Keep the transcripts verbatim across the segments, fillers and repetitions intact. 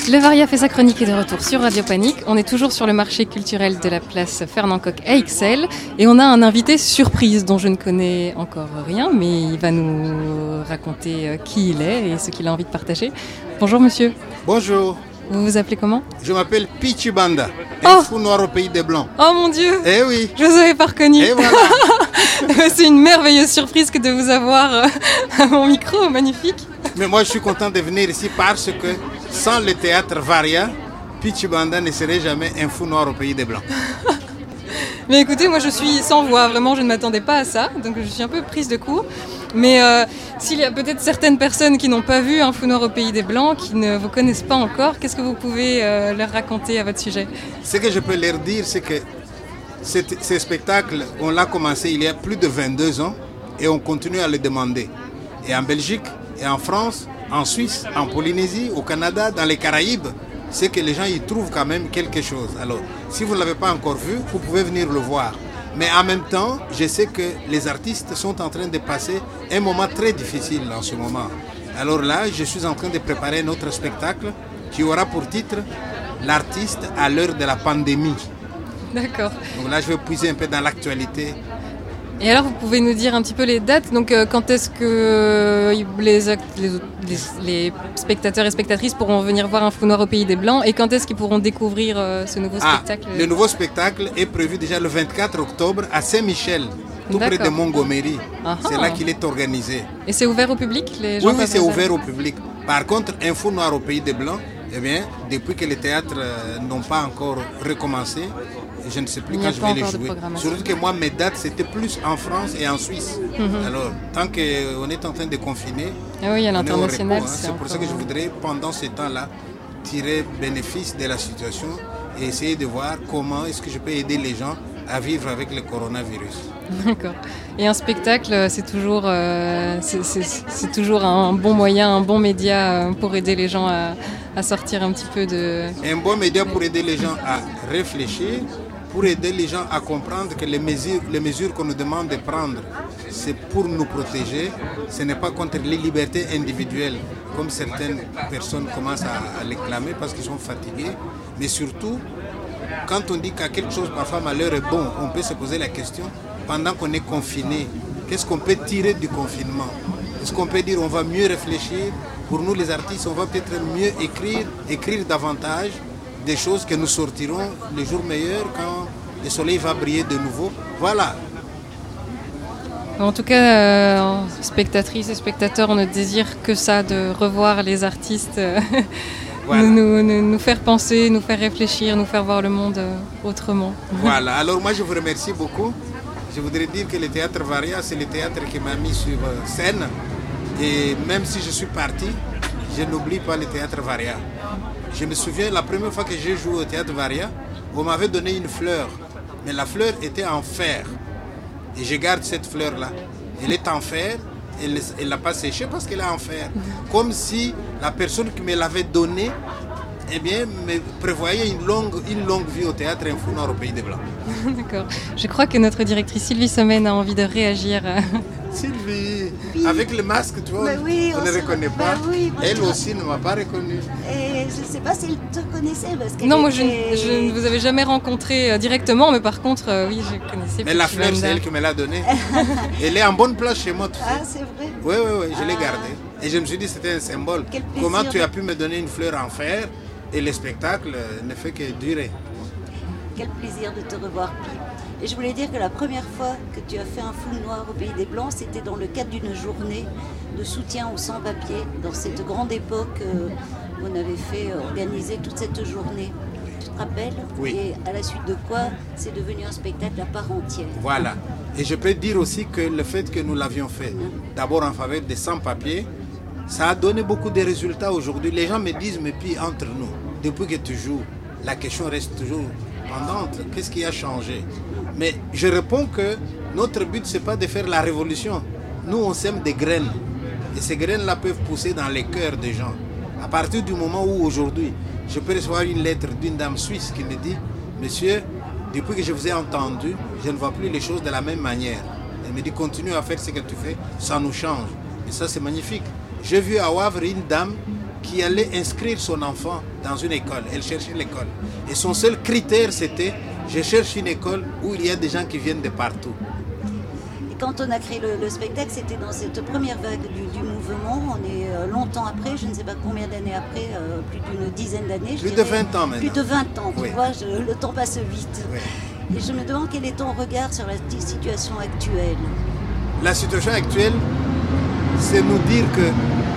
Le Varia fait sa chronique et de retour sur Radio Panique. On est toujours sur le marché culturel de la place Fernand Coq à Ixelles et on a un invité surprise dont je ne connais encore rien, mais il va nous raconter qui il est et ce qu'il a envie de partager. Bonjour monsieur. Bonjour. Vous vous appelez comment? Je m'appelle Pichi Banda, un oh. fou noir au pays des Blancs. Oh mon Dieu. Eh oui. Je vous avais pas reconnu. Et voilà. C'est une merveilleuse surprise que de vous avoir à mon micro, magnifique. Mais moi je suis content de venir ici parce que sans le théâtre Varia, Pichi Banda ne serait jamais un fou noir au pays des Blancs. Mais écoutez, moi je suis sans voix, vraiment je ne m'attendais pas à ça, donc je suis un peu prise de court. Mais euh, s'il y a peut-être certaines personnes qui n'ont pas vu Un fou noir au pays des Blancs, qui ne vous connaissent pas encore, qu'est-ce que vous pouvez euh, leur raconter à votre sujet? Ce que je peux leur dire, c'est que ce spectacle, on l'a commencé il y a plus de vingt-deux ans et on continue à le demander. Et en Belgique, et en France, en Suisse, en Polynésie, au Canada, dans les Caraïbes, c'est que les gens y trouvent quand même quelque chose. Alors, si vous ne l'avez pas encore vu, vous pouvez venir le voir. Mais en même temps, je sais que les artistes sont en train de passer un moment très difficile en ce moment. Alors là, je suis en train de préparer un autre spectacle qui aura pour titre « L'artiste à l'heure de la pandémie ». D'accord. Donc là, je vais puiser un peu dans l'actualité. Et alors, vous pouvez nous dire un petit peu les dates? Donc, euh, quand est-ce que euh, les, les, les, les spectateurs et spectatrices pourront venir voir Un fou noir au pays des Blancs? Et quand est-ce qu'ils pourront découvrir euh, ce nouveau ah, spectacle? Le nouveau spectacle est prévu déjà le vingt-quatre octobre à Saint-Michel, tout D'accord. près de Montgomery. Ah c'est là qu'il est organisé. Et c'est ouvert au public? Les gens Oui, oui, c'est ouvert au public. Par contre, Un fou noir au pays des Blancs, eh bien, depuis que les théâtres euh, n'ont pas encore recommencé, je ne sais plus quand je vais les jouer. Surtout que moi, mes dates, c'était plus en France et en Suisse. Mm-hmm. Alors, tant qu'on est en train de confiner, ah oui, à l'international, hein. C'est pour ça que je voudrais, pendant ce temps-là, tirer bénéfice de la situation et essayer de voir comment est-ce que je peux aider les gens à vivre avec le coronavirus. D'accord. Et un spectacle, c'est toujours, euh, c'est, c'est, c'est toujours un bon moyen, un bon média pour aider les gens à, à sortir un petit peu de... Un bon média pour aider les gens à réfléchir, pour aider les gens à comprendre que les mesures, les mesures qu'on nous demande de prendre, c'est pour nous protéger, ce n'est pas contre les libertés individuelles, comme certaines personnes commencent à, à les clamer parce qu'ils sont fatigués. Mais surtout, quand on dit qu'à quelque chose parfois malheur est bon, on peut se poser la question, pendant qu'on est confiné, qu'est-ce qu'on peut tirer du confinement? Est-ce qu'on peut dire on va mieux réfléchir? Pour nous les artistes, on va peut-être mieux écrire, écrire davantage, des choses que nous sortirons les jours meilleurs quand le soleil va briller de nouveau. Voilà. En tout cas, euh, spectatrices et spectateurs, on ne désire que ça, de revoir les artistes, euh, voilà. nous, nous, nous faire penser, nous faire réfléchir, nous faire voir le monde euh, autrement. Voilà, alors moi je vous remercie beaucoup. Je voudrais dire que le théâtre Varia, c'est le théâtre qui m'a mis sur scène. Et même si je suis parti, je n'oublie pas le théâtre Varia. Je me souviens, la première fois que j'ai joué au théâtre Varia, on m'avait donné une fleur. Mais la fleur était en fer. Et je garde cette fleur-là. Elle est en fer, elle ne l'a pas séchée parce qu'elle est en fer. Comme si la personne qui me l'avait donnée, eh bien, me prévoyait une longue, une longue vie au théâtre Un fou noir au pays des Blancs. D'accord. Je crois que notre directrice Sylvie Sommen a envie de réagir. Sylvie, oui. Avec le masque, tu vois, bah oui, on, on ne se... reconnaît pas. Bah oui, elle aussi ne m'a pas reconnue. Et je ne sais pas si elle te connaissait. Parce qu'elle non, moi était... je, je ne vous avais jamais rencontré euh, directement, mais par contre, euh, oui, je connaissais. Mais la fleur, c'est elle qui me l'a donnée. Elle est en bonne place chez moi. Tu sais. Ah, c'est vrai? Oui, oui, oui, je ah. l'ai gardée. Et je me suis dit que c'était un symbole. Comment tu as pu me donner une fleur en fer et le spectacle ne fait que durer. Quel plaisir de te revoir, Pi. Et je voulais dire que la première fois que tu as fait Un fou noir au pays des Blancs, c'était dans le cadre d'une journée de soutien aux sans-papiers, dans cette grande époque euh, où on avait fait euh, organiser toute cette journée. Tu te rappelles? Oui. Et à la suite de quoi, c'est devenu un spectacle à part entière. Voilà. Et je peux dire aussi que le fait que nous l'avions fait, d'abord en faveur des sans-papiers, ça a donné beaucoup de résultats aujourd'hui. Les gens me disent, mais puis entre nous, depuis que tu joues, la question reste toujours pendante. Qu'est-ce qui a changé? Mais je réponds que notre but, ce n'est pas de faire la révolution. Nous, on sème des graines. Et ces graines-là peuvent pousser dans les cœurs des gens. À partir du moment où aujourd'hui, je peux recevoir une lettre d'une dame suisse qui me dit, monsieur, depuis que je vous ai entendu, je ne vois plus les choses de la même manière. Elle me dit, continue à faire ce que tu fais, ça nous change. Et ça, c'est magnifique. J'ai vu à Wavre une dame qui allait inscrire son enfant dans une école. Elle cherchait l'école. Et son seul critère, c'était, je cherche une école où il y a des gens qui viennent de partout. Et quand on a créé le, le spectacle, c'était dans cette première vague du, du mouvement. On est euh, longtemps après, je ne sais pas combien d'années après, euh, plus d'une dizaine d'années. Plus de vingt ans maintenant. Plus de vingt ans, tu oui. vois, je, le temps passe vite. Oui. Et je me demande quel est ton regard sur la situation actuelle. La situation actuelle, c'est nous dire que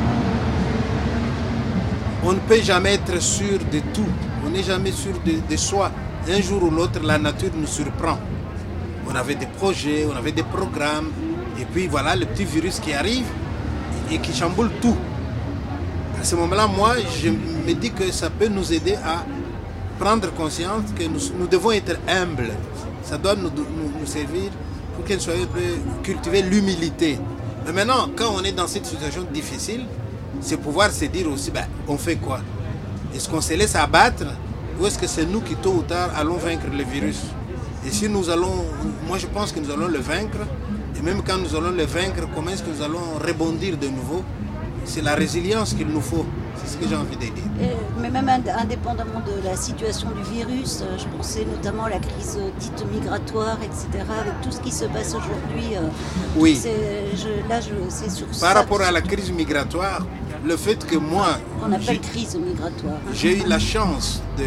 on ne peut jamais être sûr de tout. On n'est jamais sûr de, de soi. Un jour ou l'autre, la nature nous surprend. On avait des projets, on avait des programmes. Et puis voilà, le petit virus qui arrive et qui chamboule tout. À ce moment-là, moi, je me dis que ça peut nous aider à prendre conscience que nous, nous devons être humbles. Ça doit nous, nous, nous servir pour que nous soyons cultiver l'humilité. Mais maintenant, quand on est dans cette situation difficile, c'est pouvoir se dire aussi, ben, on fait quoi? Est-ce qu'on se laisse abattre ou est-ce que c'est nous qui, tôt ou tard, allons vaincre le virus? Et si nous allons, moi je pense que nous allons le vaincre, et même quand nous allons le vaincre, comment est-ce que nous allons rebondir de nouveau? C'est la résilience qu'il nous faut, c'est ce que j'ai envie de dire. Et, mais même indépendamment de la situation du virus, je pensais notamment à la crise dite migratoire, et cetera, avec tout ce qui se passe aujourd'hui. Oui. Je, là, je, c'est sur Par ça rapport à la crise migratoire, le fait que moi... On appelle crise migratoire. J'ai eu la chance de,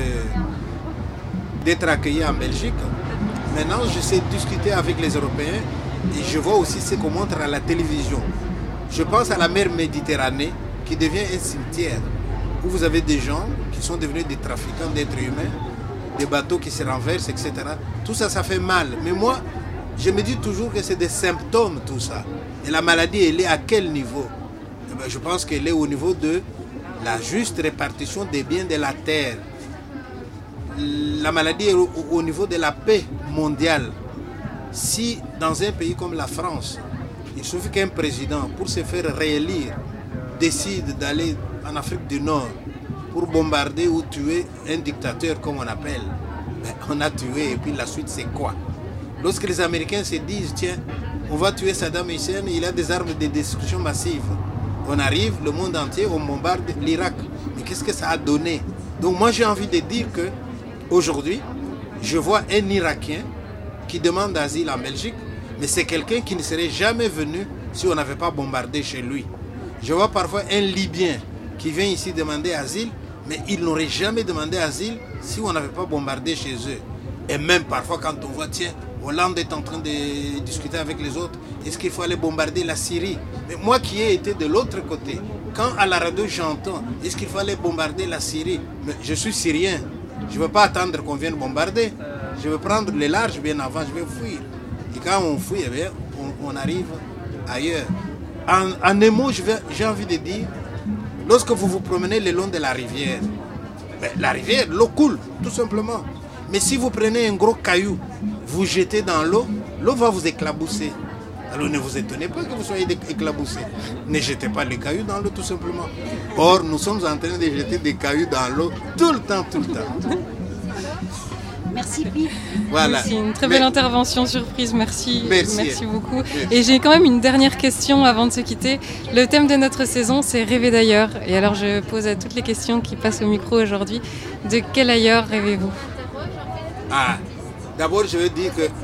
d'être accueilli en Belgique. Maintenant, je sais discuter avec les Européens et je vois aussi ce qu'on montre à la télévision. Je pense à la mer Méditerranée qui devient un cimetière où vous avez des gens qui sont devenus des trafiquants d'êtres humains, des bateaux qui se renversent, et cetera. Tout ça, ça fait mal. Mais moi, je me dis toujours que c'est des symptômes, tout ça. Et la maladie, elle est à quel niveau? Eh bien, je pense qu'elle est au niveau de la juste répartition des biens de la terre. La maladie est au, au niveau de la paix mondiale. Si dans un pays comme la France, il suffit qu'un président, pour se faire réélire, décide d'aller en Afrique du Nord pour bombarder ou tuer un dictateur, comme on appelle, ben, on a tué et puis la suite c'est quoi? Lorsque les Américains se disent, tiens, on va tuer Saddam Hussein, il a des armes de destruction massive. On arrive, le monde entier, on bombarde l'Irak. Mais qu'est-ce que ça a donné? Donc moi j'ai envie de dire que aujourd'hui, je vois un Irakien qui demande asile en Belgique, mais c'est quelqu'un qui ne serait jamais venu si on n'avait pas bombardé chez lui. Je vois parfois un Libyen qui vient ici demander asile, mais il n'aurait jamais demandé asile si on n'avait pas bombardé chez eux. Et même parfois quand on voit, tiens, Hollande est en train de discuter avec les autres, est-ce qu'il faut aller bombarder la Syrie? Mais moi qui ai été de l'autre côté, quand à la radio j'entends, est-ce qu'il faut aller bombarder la Syrie? Mais je suis syrien, je ne veux pas attendre qu'on vienne bombarder, je veux prendre les larges bien avant, je vais fuir. Et quand on fuit, eh bien, on, on arrive ailleurs. En, en un mot, j'ai envie de dire, lorsque vous vous promenez le long de la rivière, ben, la rivière, l'eau coule, tout simplement. Mais si vous prenez un gros caillou, vous jetez dans l'eau, l'eau va vous éclabousser. Alors ne vous étonnez pas que vous soyez éclaboussé. Ne jetez pas les cailloux dans l'eau, tout simplement. Or, nous sommes en train de jeter des cailloux dans l'eau tout le temps, tout le temps. Merci Pi. Voilà. C'est une très belle Mais... intervention surprise, merci, merci, merci beaucoup. Merci. Et j'ai quand même une dernière question avant de se quitter. Le thème de notre saison, c'est rêver d'ailleurs. Et alors je pose à toutes les questions qui passent au micro aujourd'hui, de quel ailleurs rêvez-vous? Ah, d'abord je veux dire que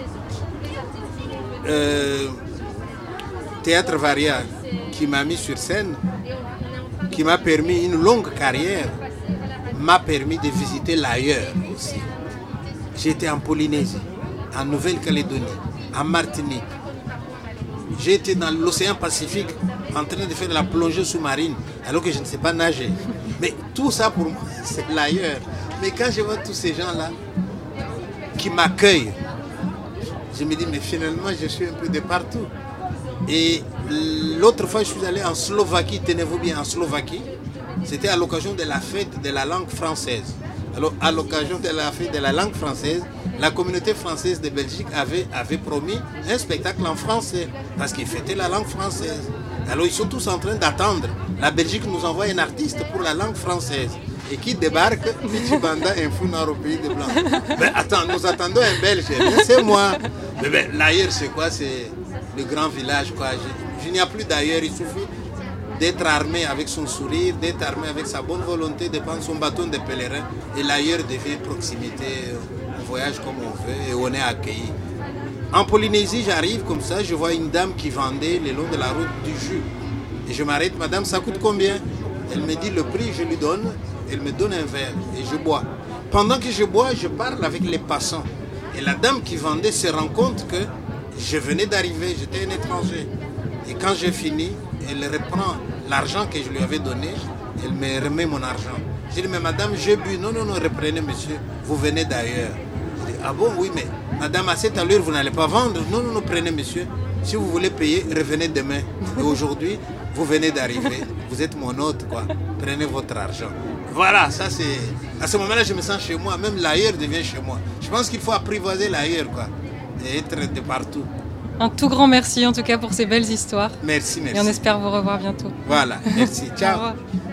euh, Théâtre Varia, qui m'a mis sur scène, qui m'a permis une longue carrière, m'a permis de visiter l'ailleurs aussi. J'étais en Polynésie, en Nouvelle-Calédonie, en Martinique. J'ai été dans l'océan Pacifique en train de faire de la plongée sous-marine alors que je ne sais pas nager. Mais tout ça pour moi, c'est l'ailleurs. Mais quand je vois tous ces gens-là qui m'accueillent, je me dis, mais finalement, je suis un peu de partout. Et l'autre fois, je suis allé en Slovaquie, tenez-vous bien, en Slovaquie. C'était à l'occasion de la fête de la langue française. Alors, à l'occasion de la fête de la langue française, la communauté française de Belgique avait, avait promis un spectacle en français parce qu'ils fêtaient la langue française. Alors, ils sont tous en train d'attendre. La Belgique nous envoie un artiste pour la langue française. Et qui débarque, Michibanda, un fou noir au pays des Blancs. Mais attends, nous attendons un Belge, c'est moi. Mais ben, l'ailleurs, c'est quoi? C'est le grand village, quoi. Je, je n'y a plus d'ailleurs, il suffit d'être armé avec son sourire, d'être armé avec sa bonne volonté, de prendre son bâton de pèlerin. Et l'ailleurs devient proximité. On voyage comme on veut et on est accueilli. En Polynésie, j'arrive comme ça, je vois une dame qui vendait le long de la route du jus. Et je m'arrête, madame, ça coûte combien? Elle me dit le prix, je lui donne. Elle me donne un verre et je bois. Pendant que je bois, je parle avec les passants. Et la dame qui vendait se rend compte que je venais d'arriver, j'étais un étranger. Et quand j'ai fini, elle reprend l'argent que je lui avais donné, elle me remet mon argent. Je dis, mais madame, j'ai bu. Non, non, non, reprenez monsieur, vous venez d'ailleurs. Je dis, ah bon, oui, mais madame, à cette allure, vous n'allez pas vendre. Non, non, non, prenez monsieur. Si vous voulez payer, revenez demain. Et aujourd'hui, vous venez d'arriver. Vous êtes mon hôte, quoi. Prenez votre argent. Voilà, ça c'est... À ce moment-là, je me sens chez moi. Même l'ailleurs devient chez moi. Je pense qu'il faut apprivoiser l'ailleurs, quoi. Et être de partout. Un tout grand merci en tout cas pour ces belles histoires. Merci, merci. Et on espère vous revoir bientôt. Voilà, merci. Ciao. Au revoir.